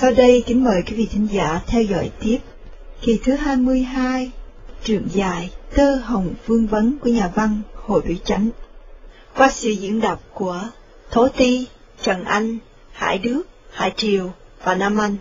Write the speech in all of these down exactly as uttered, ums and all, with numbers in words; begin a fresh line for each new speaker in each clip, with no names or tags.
Sau đây kính mời quý vị thính giả theo dõi tiếp kỳ thứ hai mươi hai, truyện dài Tơ Hồng Vương Vấn của nhà văn Hồ Thủy Chánh, qua sự diễn đọc của Thố Ti, Trần Anh, Hải Đức, Hải Triều và Nam Anh.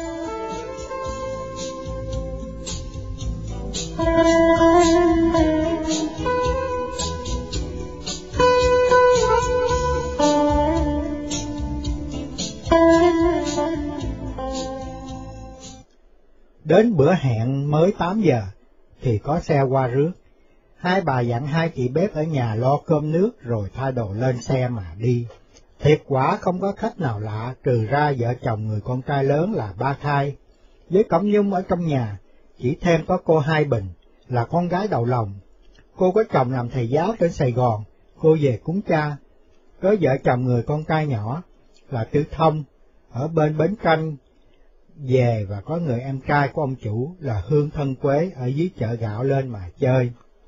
Đến bữa hẹn mới tám giờ thì có xe qua rước. Hai bà dặn hai chị bếp ở nhà lo cơm nước rồi thay đồ lên xe mà đi. Thiệt quả không có khách nào lạ trừ ra vợ chồng người con trai lớn là Ba Khai. Với Cẩm Nhung ở trong nhà, chỉ thêm có cô Hai Bình là con gái đầu lòng. Cô có chồng làm thầy giáo trên Sài Gòn, cô về cúng cha. Có vợ chồng người con trai nhỏ là Tư Thông ở bên Bến Tranh về, và có người em trai của ông chủ là Hương Thân Quế ở dưới chợ gạo lên mà chơi.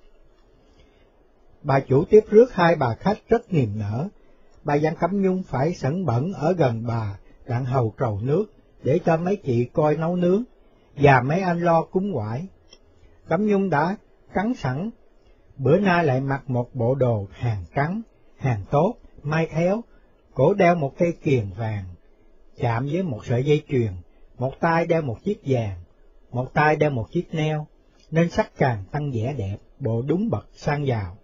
Bà chủ tiếp rước hai bà khách rất niềm nở. Bà dặn Cẩm Nhung phải sẵn bẩn ở gần bà, đặng hầu trầu nước để cho mấy chị coi nấu nướng và mấy anh lo cúng quải. Cẩm Nhung đã cắn sẵn, bữa nay lại mặc một bộ đồ hàng trắng, hàng tốt, may khéo, cổ đeo một cây kiềng vàng, chạm với một sợi dây chuyền, một tay đeo một chiếc vàng, một tay đeo một chiếc neo, nên sắc càng tăng vẻ đẹp, bộ đúng bậc sang giàu.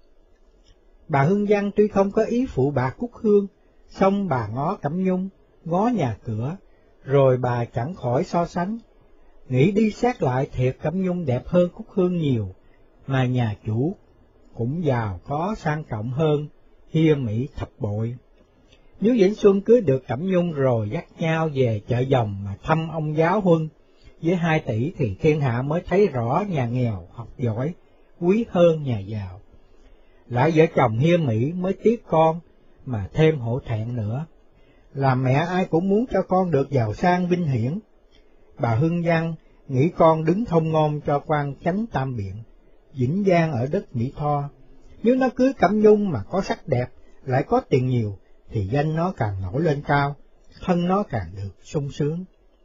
Bà Hương Văn tuy không có ý phụ bà Cúc Hương, song bà ngó Cẩm Nhung, ngó nhà cửa, rồi bà chẳng khỏi so sánh. Nghĩ đi xét lại thiệt Cẩm Nhung đẹp hơn Cúc Hương nhiều, mà nhà chủ cũng giàu có sang trọng hơn Hia Mỹ thập bội. Nếu Vĩnh Xuân cưới được Cẩm Nhung rồi dắt nhau về chợ Dòng mà thăm ông giáo huân với hai tỷ thì thiên hạ mới thấy rõ nhà nghèo học giỏi quý hơn nhà giàu. Lại vợ chồng Hia Mỹ mới tiếc con mà thêm hổ thẹn nữa. Làm mẹ ai cũng muốn cho con được giàu sang vinh hiển. Bà Hương Văn nghĩ con đứng thông ngôn cho quan chánh tam biện, Vĩnh Giang ở đất Mỹ Tho. Nếu nó cưới Cẩm Nhung mà có sắc đẹp, lại có tiền nhiều, thì danh nó càng nổi lên cao, thân nó càng được sung sướng.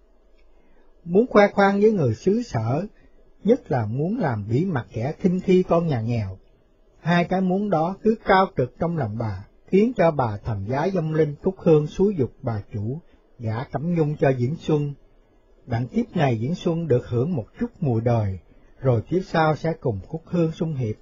Muốn khoe khoang với người xứ sở, nhất là muốn làm bỉ mặt kẻ khinh khi con nhà nghèo. Hai cái muốn đó cứ cao trực trong lòng bà, khiến cho bà thầm giá vong linh Cúc Hương xúi dục bà chủ gả Cẩm Nhung cho Vĩnh Xuân. Đặng kiếp này Vĩnh Xuân được hưởng một chút mùi đời, rồi kiếp sau sẽ cùng Cúc Hương xung hiệp.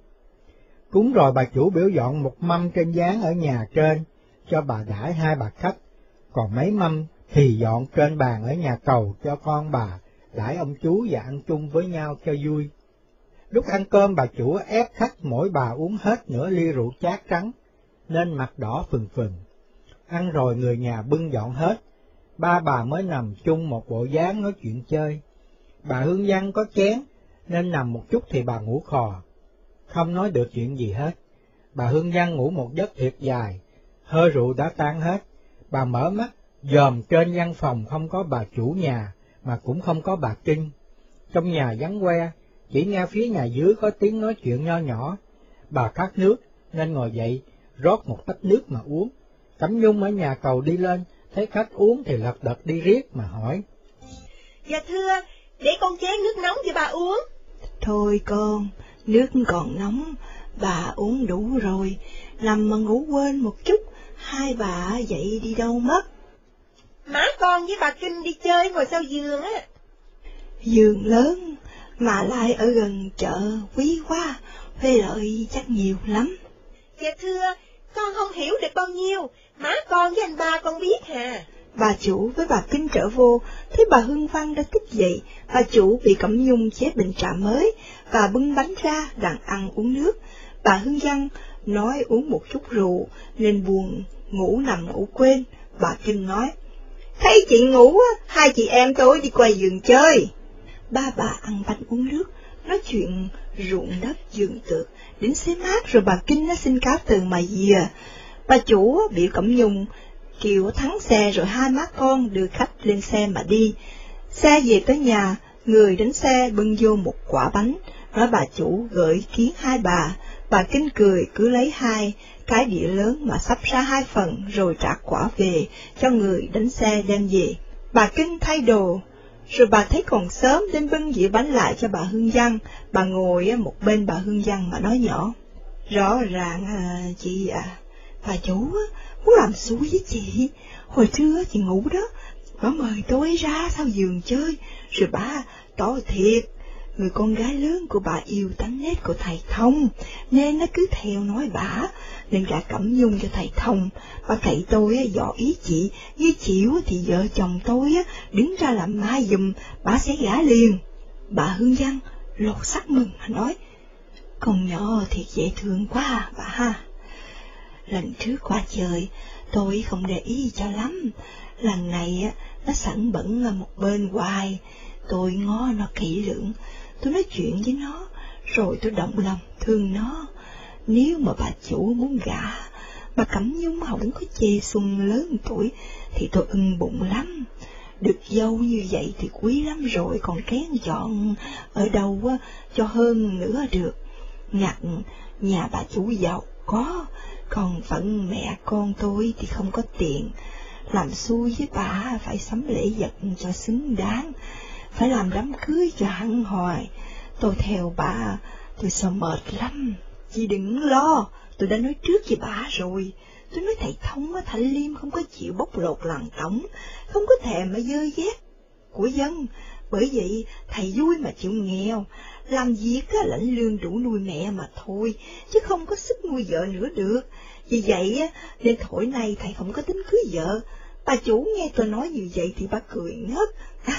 Cúng rồi bà chủ biểu dọn một mâm trên gián ở nhà trên, cho bà đãi hai bà khách, còn mấy mâm thì dọn trên bàn ở nhà cầu cho con bà đãi ông chú và ăn chung với nhau cho vui. Lúc ăn cơm bà chủ ép khách mỗi bà uống hết nửa ly rượu chát trắng, nên mặt đỏ phừng phừng. Ăn rồi người nhà bưng dọn hết, ba bà mới nằm chung một bộ dáng nói chuyện chơi. Bà Hương Văn có chén, nên nằm một chút thì bà ngủ khò, không nói được chuyện gì hết. Bà Hương Văn ngủ một giấc thiệt dài, hơi rượu đã tan hết. Bà mở mắt, dòm trên văn phòng không có bà chủ nhà, mà cũng không có bà Kinh. Trong nhà vắng que, chỉ nghe phía nhà dưới có tiếng nói chuyện nho nhỏ. Bà khát nước, nên ngồi dậy, rót một tách nước mà uống. Cẩm Nhung ở nhà cầu đi lên, thấy khách uống thì lật đật đi riết mà hỏi.
Dạ thưa, để con chén nước nóng cho bà uống.
Thôi con, nước còn nóng, bà uống đủ rồi, nằm mà ngủ quên một chút, hai bà dậy đi đâu mất?
Má con với bà Kinh đi chơi ngồi sau giường á.
Giường lớn, mà lại ở gần chợ, quý quá, thuê lợi chắc nhiều lắm.
Dạ thưa, con không hiểu được bao nhiêu, má con với anh ba con biết hà.
Bà chủ với bà Kinh trở vô, thấy bà Hương Văn đã thức dậy, bà chủ bị Cẩm Nhung chế bình trà mới, và bưng bánh ra đặng ăn uống nước. Bà Hương Văn nói uống một chút rượu, nên buồn, ngủ nằm ngủ quên. Bà Kinh nói, thấy chị ngủ, hai chị em tôi đi quay giường chơi. Ba bà ăn bánh uống nước, nói chuyện ruộng đất giường tược, đến xế mát rồi bà Kinh nó xin cáo từ mà dìa. Bà chủ biểu Cẩm Nhung kêu thắng xe rồi hai má con đưa khách lên xe mà đi. Xe về tới nhà, người đánh xe bưng vô một quả bánh, nói bà chủ gửi kiến hai bà. Bà Kinh cười cứ lấy hai cái đĩa lớn mà sắp ra hai phần rồi trả quả về cho người đánh xe đem về. Bà Kinh thay đồ, rồi bà thấy còn sớm nên bưng dĩa bánh lại cho bà Hương Văn. Bà ngồi một bên bà Hương Văn mà nói nhỏ: Rõ ràng à, chị à, bà chủ muốn làm xui với chị. Hồi trưa chị ngủ đó, bà mời tôi ra sau giường chơi, rồi bà tỏ thiệt người con gái lớn của bà yêu tánh nết của thầy Thông, nên nó cứ theo nói bà, nên gả Cẩm Nhung cho thầy Thông. Bà cậy tôi dò ý chị, như chịu thì vợ chồng tôi đứng ra làm mai giùm, bà sẽ gả liền. Bà Hương Văn lột sắc mừng mà nói: Con nhỏ thiệt dễ thương quá bà ha. Lần trước qua chơi tôi không để ý cho lắm, lần này nó sẵn bẩn một bên hoài. Tôi ngó nó kỹ lưỡng, tôi nói chuyện với nó, rồi tôi động lòng thương nó. Nếu mà bà chủ muốn gả, bà Cẩm Nhung không có chê Xuân lớn tuổi, thì tôi ưng bụng lắm. Được dâu như vậy thì quý lắm rồi, còn kén chọn ở đâu cho hơn nữa được. Ngặt nhà bà chủ giàu có, còn phận mẹ con tôi thì không có tiền. Làm xui với bà phải sắm lễ vật cho xứng đáng, phải làm đám cưới cho hẳn hoài. Tôi theo bà, tôi sợ mệt lắm. Chị đừng lo, tôi đã nói trước với bà rồi. Tôi nói thầy Thông á, Thanh Liêm không có chịu bóc lột lằn tổng, không có thèm mà dơ ghét của dân. Bởi vậy thầy vui mà chịu nghèo, làm việc á, lãnh lương đủ nuôi mẹ mà thôi, chứ không có sức nuôi vợ nữa được. Vì vậy á, nên thổi này thầy không có tính cưới vợ. Bà chủ nghe tôi nói như vậy thì bà cười ngất.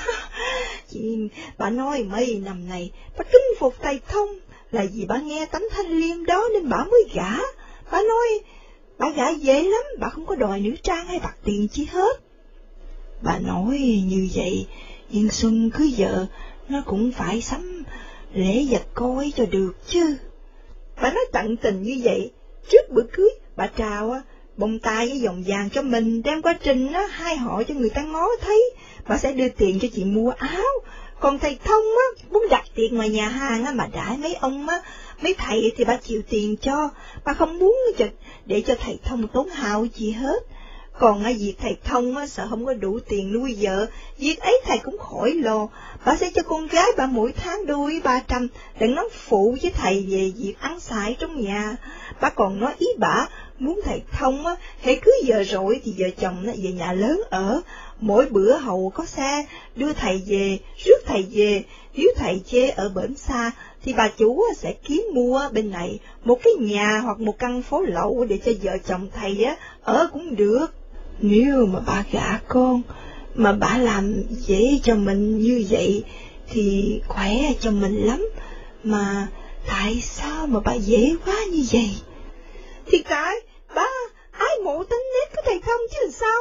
Chị, bà nói mấy năm này bà kính phục thầy Thông là vì bà nghe tánh Thanh Liêm đó nên bà mới gả. Bà nói bà gả dễ lắm, bà không có đòi nữ trang hay bạc tiền chi hết. Bà nói như vậy, nhưng Xuân cưới vợ nó cũng phải sắm lễ vật coi cho được chứ. Bà nói tận tình như vậy, trước bữa cưới bà trao á bông tai với vòng vàng cho mình, đem qua trình á hai họ cho người ta ngó thấy. Bà sẽ đưa tiền cho chị mua áo. Còn thầy Thông á muốn đặt tiệc ngoài nhà hàng á mà đãi mấy ông á, mấy thầy thì bà chịu tiền cho. Bà không muốn cho, để cho thầy Thông tốn hao gì hết. Còn ở việc thầy Thông á, sợ không có đủ tiền nuôi vợ, việc ấy thầy cũng khỏi lo. Bà sẽ cho con gái bà mỗi tháng đôi ba trăm, đừng nói phụ với thầy về việc ăn xài trong nhà. Bà còn nói ý bà muốn thầy Thông á, hễ cưới vợ rồi thì vợ chồng nó về nhà lớn ở. Mỗi bữa hầu có xe đưa thầy về, rước thầy về. Nếu thầy chê ở bển xa thì bà chủ sẽ kiếm mua bên này một cái nhà hoặc một căn phố lậu để cho vợ chồng thầy á ở cũng được. Nếu mà bà gả con mà bà làm dễ cho mình như vậy thì khỏe cho mình lắm. Mà tại sao mà bà dễ quá như vậy? Thì tại bà ái mộ tánh nết của thầy Thông chứ sao?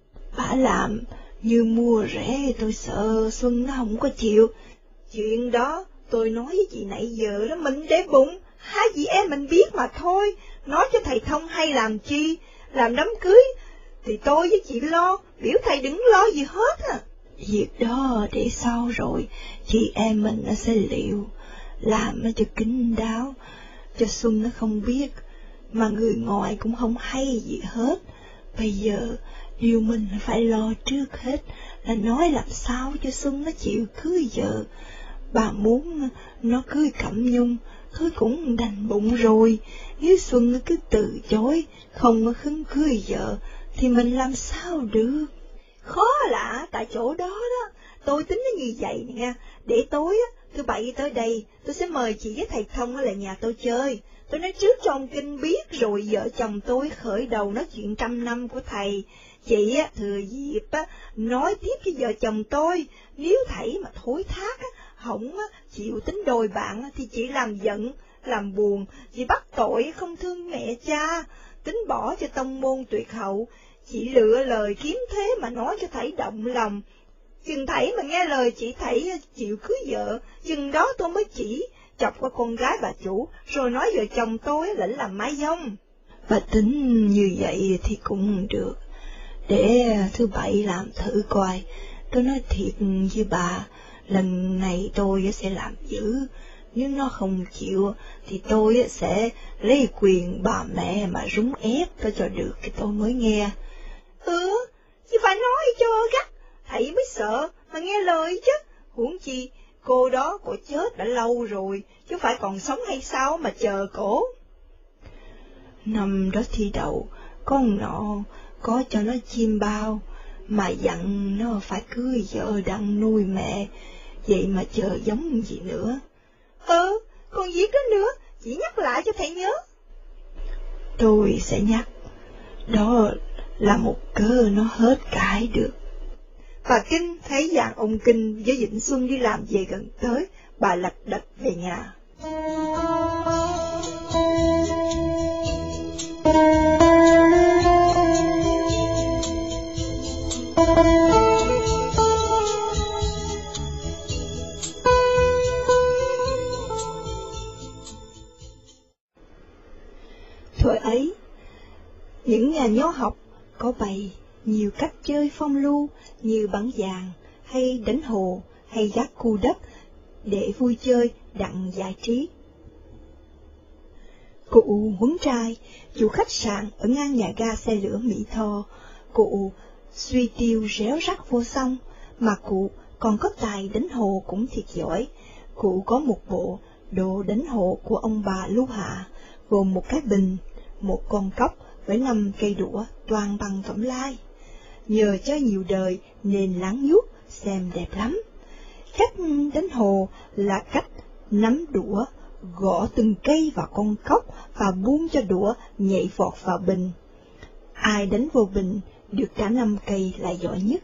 Bà làm như mua rẻ, tôi sợ Xuân nó không có chịu. Chuyện đó tôi nói với chị nãy giờ đó, mình để bụng, hai chị em mình biết mà thôi. Nói cho thầy Thông hay làm chi, làm đám cưới thì tôi với chị lo, biểu thầy đừng lo gì hết à. Việc đó để sau rồi, chị em mình nó sẽ liệu, làm nó cho kín đáo, cho Xuân nó không biết, mà người ngoài cũng không hay gì hết. Bây giờ điều mình phải lo trước hết là nói làm sao cho Xuân nó chịu cưới vợ. Bà muốn nó cưới Cẩm Nhung, tôi cũng đành bụng rồi. Nếu Xuân nó cứ từ chối, không có khứng cưới vợ, thì mình làm sao được? Khó lạ tại chỗ đó đó. Tôi tính nó như vậy nè, để tối á, thứ bảy tới đây, tôi sẽ mời chị với thầy Thông ở lại nhà tôi chơi. Tôi nói trước cho ông Kinh biết, rồi vợ chồng tôi khởi đầu nói chuyện trăm năm của thầy. Chị á, thừa dịp á, nói tiếp với vợ chồng tôi, nếu thầy mà thối thác á, hổng á, chịu tính đôi bạn á, thì chị làm giận, làm buồn, chị bắt tội không thương mẹ cha, tính bỏ cho tông môn tuyệt hậu. Chị lựa lời kiếm thế mà nói cho thầy động lòng. Chừng thầy mà nghe lời chị thầy chịu cưới vợ, chừng đó tôi mới chỉ chọc qua con gái bà chủ, rồi nói vợ chồng tôi lệnh làm mái dông. Bà tính như vậy thì cũng được, để thứ bảy làm thử coi. Tôi nói thiệt với bà, lần này tôi sẽ làm dữ. Nếu nó không chịu thì tôi sẽ lấy quyền bà mẹ mà rúng ép tôi cho được thì tôi mới nghe. Ừ, chứ phải nói cho gắt. thầy mới sợ mà nghe lời chứ. Huống chi, cô đó cổ chết đã lâu rồi, chứ phải còn sống hay sao mà chờ cổ. Năm đó thi đậu, con nọ có cho nó chim bao, mà dặn nó phải cưới vợ đặng nuôi mẹ, vậy mà chờ giống gì nữa. Ừ, còn việc đó nữa, chỉ nhắc lại cho thầy nhớ. Tôi sẽ nhắc, đó là một cơ nó hết cãi được. Bà Kinh thấy dàn ông Kinh với Vĩnh Xuân đi làm về gần tới, bà lạch đạch về nhà. Thời ấy, những nhà nho học có bày nhiều cách chơi phong lưu như bắn vàng, hay đánh hồ, hay gác cu đất, để vui chơi đặng giải trí. Cụ Huấn Trai, chủ khách sạn ở ngang nhà ga xe lửa Mỹ Tho, cụ suy tiêu réo rắt vô song, mà cụ còn có tài đánh hồ cũng thiệt giỏi. Cụ có một bộ đồ đánh hồ của ông bà Lưu Hạ, gồm một cái bình, một con cốc với năm cây đũa toàn bằng cẩm lai. Nhờ chơi nhiều đời nên láng nhuốc, xem đẹp lắm. Cách đánh hồ là cách nắm đũa, gõ từng cây vào con cốc và buông cho đũa nhảy vọt vào bình. Ai đánh vô bình được cả năm cây là giỏi nhất.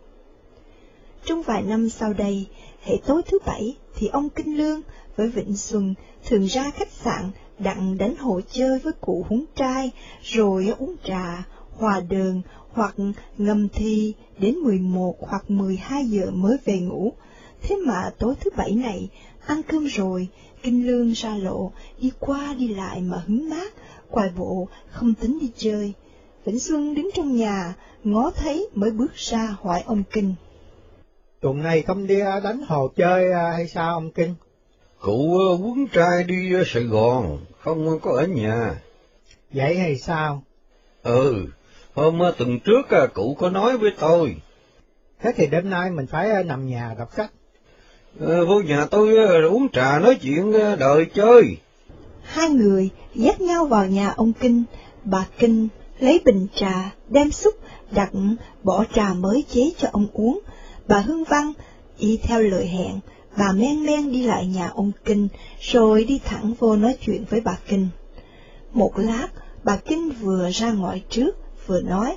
Trong vài năm sau đây, hễ tối thứ bảy thì ông Kinh Lương với Vĩnh Xuân thường ra khách sạn đặng đánh hồ chơi với cụ Huấn Trai, rồi uống trà, hòa đờn hoặc ngâm thi đến mười một hoặc mười hai giờ mới về ngủ. Thế mà tối thứ bảy này, ăn cơm rồi, Kinh Lương ra lộ, đi qua đi lại mà hứng mát, quài bộ không tính đi chơi. Vĩnh Xuân đứng trong nhà, ngó thấy mới bước ra hỏi ông Kinh.
Tuần này không đi đánh hồ chơi hay sao ông Kinh?
Cụ Huấn Trai đi Sài Gòn, không có ở nhà.
Vậy hay sao?
Ừ, hôm tuần trước cụ có nói với tôi.
Thế thì đêm nay mình phải nằm nhà đọc sách.
Ừ, vô nhà tôi uống trà nói chuyện đời chơi.
Hai người dắt nhau vào nhà ông Kinh. Bà Kinh lấy bình trà, đem xúc, đặt bỏ trà mới chế cho ông uống. Bà Hương Văn y theo lời hẹn, bà men men đi lại nhà ông Kinh, rồi đi thẳng vô nói chuyện với bà Kinh. Một lát, bà Kinh vừa ra ngoài trước, vừa nói.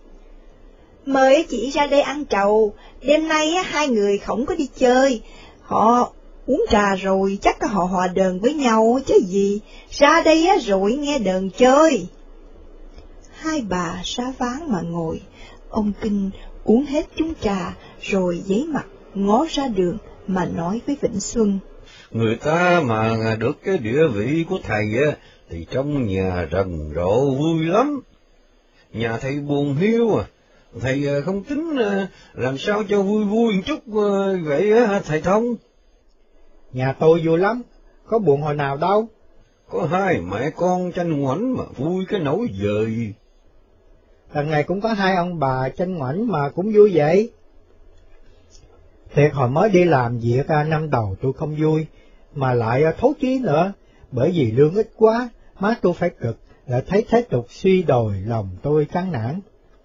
Mời chị ra đây ăn trầu, đêm nay hai người không có đi chơi, họ uống trà rồi chắc họ hòa đờn với nhau chứ gì, ra đây rồi nghe đờn chơi. Hai bà ra ván mà ngồi, ông Kinh uống hết chung trà, rồi giấy mặt ngó ra đường mà nói với Vĩnh Xuân.
Người ta mà được cái địa vị của thầy á, thì trong nhà rần rộ vui lắm. Nhà thầy buồn hiu à, thầy không tính làm sao cho vui vui một chút vậy á thầy Thông?
Nhà tôi vui lắm, có buồn hồi nào đâu.
Có hai mẹ con tranh ngoảnh mà vui cái nỗi vời.
Lần này cũng có hai ông bà tranh ngoảnh mà cũng vui vậy. Thiệt hồi mới đi làm việc năm đầu tôi không vui, mà lại thấu chí nữa, bởi vì lương ít quá, má tôi phải cực, lại thấy thế tục suy đồi, lòng tôi chán nản.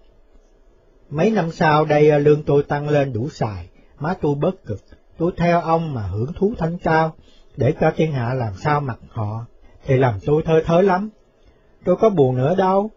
Mấy năm sau đây lương tôi tăng lên đủ xài, má tôi bớt cực, tôi theo ông mà hưởng thú thanh cao, để cho thiên hạ làm sao mặc họ, thì làm tôi thơ thớ lắm. Tôi có buồn nữa đâu.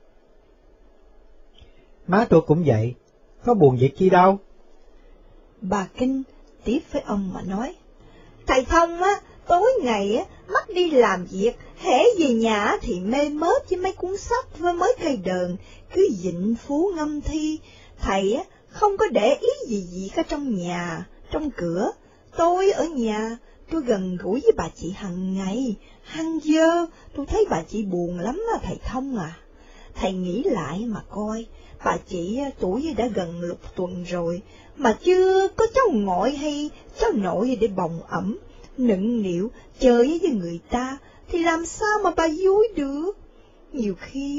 Má tôi cũng vậy, có buồn việc chi đâu.
Bà Kinh tiếp với ông mà nói. Thầy Thông á, tối ngày á, mắt đi làm việc, hễ về nhà thì mê mớt với mấy cuốn sách với mấy cây đờn, cứ dịnh phú ngâm thi. Thầy á, không có để ý gì gì cả trong nhà, trong cửa. Tôi ở nhà, tôi gần gũi với bà chị hằng ngày, hằng giờ, tôi thấy bà chị buồn lắm á thầy Thông à. Thầy nghĩ lại mà coi, bà chị tuổi đã gần lục tuần rồi, mà chưa có cháu ngoại hay cháu nội để bồng ẩm, nựng nịu, chơi với người ta, thì làm sao mà bà vui được? Nhiều khi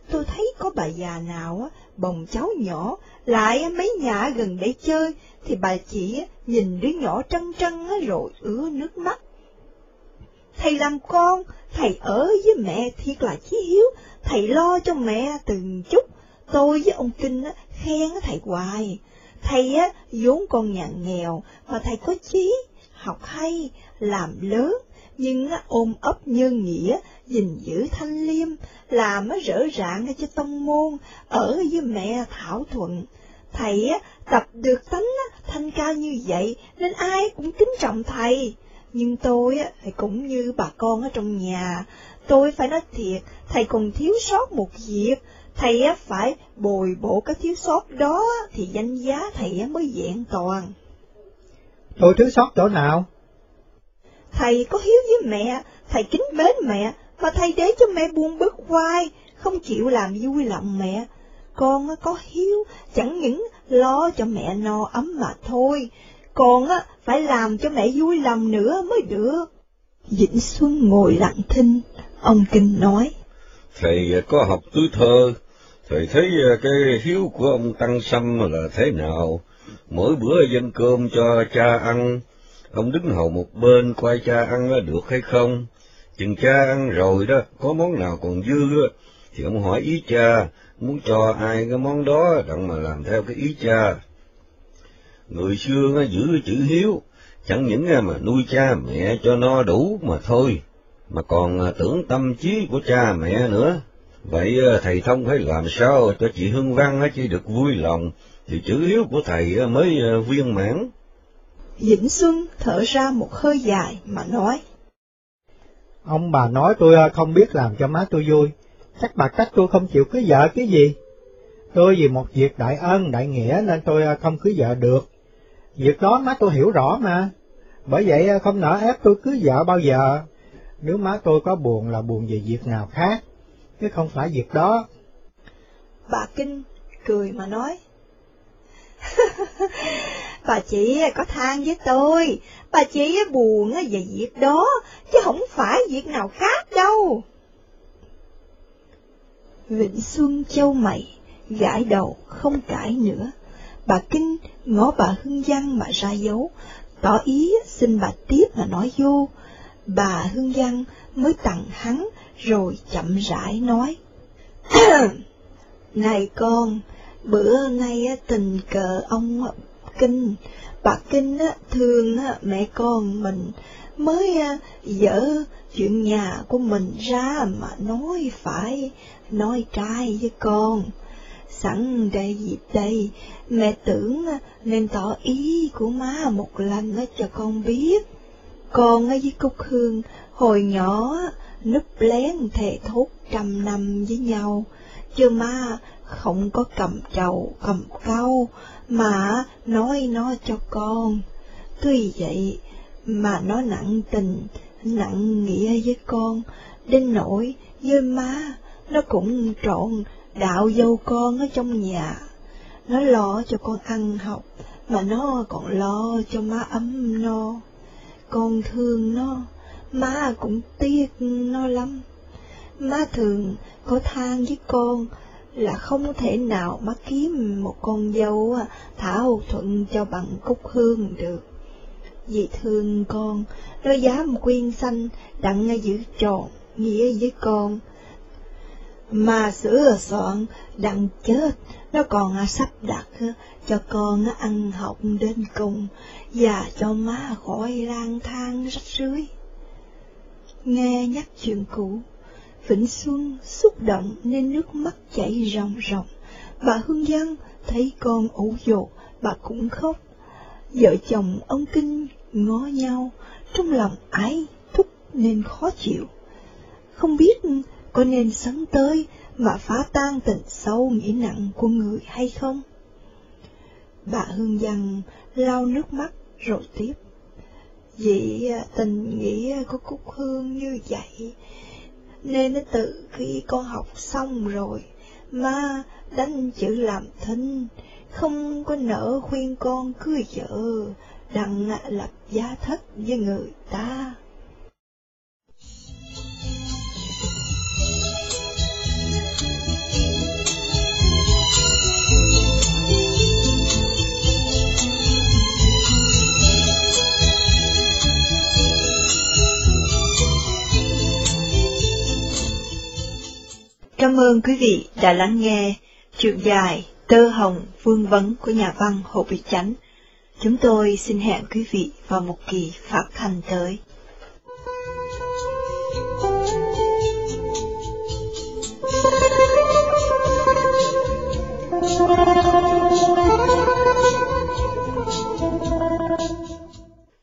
tôi thấy có bà già nào á, bồng cháu nhỏ, lại mấy nhà gần để chơi, thì bà chỉ nhìn đứa nhỏ trân trân rồi ứa nước mắt. Thầy làm con, thầy ở với mẹ thiệt là chí hiếu, thầy lo cho mẹ từng chút. Tôi với ông Kinh á, khen thầy hoài. Thầy á, vốn con nhà nghèo, mà thầy có chí, học hay, làm lớn, nhưng á, ôm ấp nhân nghĩa, gìn giữ thanh liêm, làm á, rỡ rạng cho tông môn, ở với mẹ thảo thuận. Thầy á, tập được tánh á, thanh cao như vậy, nên ai cũng kính trọng thầy. Nhưng tôi á, thì cũng như bà con ở trong nhà, tôi phải nói thiệt, thầy còn thiếu sót một việc. Thầy á, phải bồi bổ các thiếu sót đó, thì danh giá thầy á, mới vẹn toàn.
Tôi thiếu sót chỗ nào?
Thầy có hiếu với mẹ, thầy kính mến mẹ, mà thầy để cho mẹ buồn bực hoài, không chịu làm vui lòng mẹ. Con á, có hiếu, chẳng những lo cho mẹ no ấm mà thôi, còn á, phải làm cho mẹ vui lòng nữa mới được. Vĩnh Xuân ngồi lặng thinh, ông Kinh nói.
Thầy có học tứ thơ, thầy thấy cái hiếu của ông Tăng Sâm là thế nào? Mỗi bữa dâng cơm cho cha ăn, ông đứng hầu một bên coi cha ăn được hay không? Chừng cha ăn rồi đó, có món nào còn dư thì ông hỏi ý cha, muốn cho ai cái món đó đặng mà làm theo cái ý cha. Người xưa giữ chữ hiếu, chẳng những mà nuôi cha mẹ cho no đủ mà thôi, mà còn tưởng tâm trí của cha mẹ nữa. Vậy thầy Thông phải làm sao cho chị Hương Văn chỉ được vui lòng, thì chữ hiếu của thầy mới viên mãn.
Vĩnh Xuân thở ra một hơi dài mà nói.
Ông bà nói tôi không biết làm cho má tôi vui, chắc bà trách tôi không chịu cưới vợ cái gì. Tôi vì một việc đại ân đại nghĩa nên tôi không cưới vợ được. Việc đó má tôi hiểu rõ mà, bởi vậy không nỡ ép tôi cưới vợ bao giờ. Nếu má tôi có buồn là buồn về việc nào khác, chứ không phải việc đó.
Bà Kinh cười mà nói. Bà chị có than với tôi, bà chị buồn về việc đó, chứ không phải việc nào khác đâu. Vĩnh Xuân chau mày, gãi đầu không cãi nữa. Bà Kinh ngó bà Hương Văn mà ra dấu, tỏ ý xin bà tiếp mà nói vô. Bà Hương Văn mới tặng hắn, rồi chậm rãi nói. Này con, bữa nay tình cờ ông Kinh, bà Kinh thương mẹ con mình, mới dở chuyện nhà của mình ra mà nói phải, nói trai với con. Sẵn đây dịp đây, mẹ tưởng nên tỏ ý của má một lần cho con biết. Con với Cúc Hương hồi nhỏ núp lén thề thốt trăm năm với nhau, chứ má không có cầm trầu cầm cau mà nói nó cho con. Tuy vậy mà nó nặng tình nặng nghĩa với con, đến nỗi với má nó cũng trộn đạo dâu con ở trong nhà. Nó lo cho con ăn học, mà nó còn lo cho má ấm no. Con thương nó, má cũng tiếc nó lắm. Má thường có than với con là không thể nào má kiếm một con dâu thảo thuận cho bằng Cúc Hương được. Vì thương con, nó dám quyên sanh đặng giữ tròn nghĩa với con. Mà sửa soạn đặng chết, nó còn sắp đặt cho con ăn học đến cùng, và cho má khỏi lang thang rách rưới. Nghe nhắc chuyện cũ, Vĩnh Xuân xúc động nên nước mắt chảy ròng ròng. Bà Hương Văn thấy con ủ dột, bà cũng khóc. Vợ chồng ông Kinh ngó nhau, trong lòng ái thúc nên khó chịu. Không biết có nên sấn tới mà phá tan tình sâu nghĩa nặng của người hay không? Bà Hương Văn lau nước mắt rồi tiếp. Vì tình nghĩa của Cúc Hương như vậy, nên từ khi con học xong rồi, má đánh chữ làm thinh, không có nỡ khuyên con cưới vợ, đặng lập gia thất với người ta. Cảm ơn quý vị đã lắng nghe truyện dài Tơ Hồng Vương Vấn của nhà văn Hồ Bích Chánh. Chúng tôi xin hẹn quý vị vào một kỳ phát thanh tới.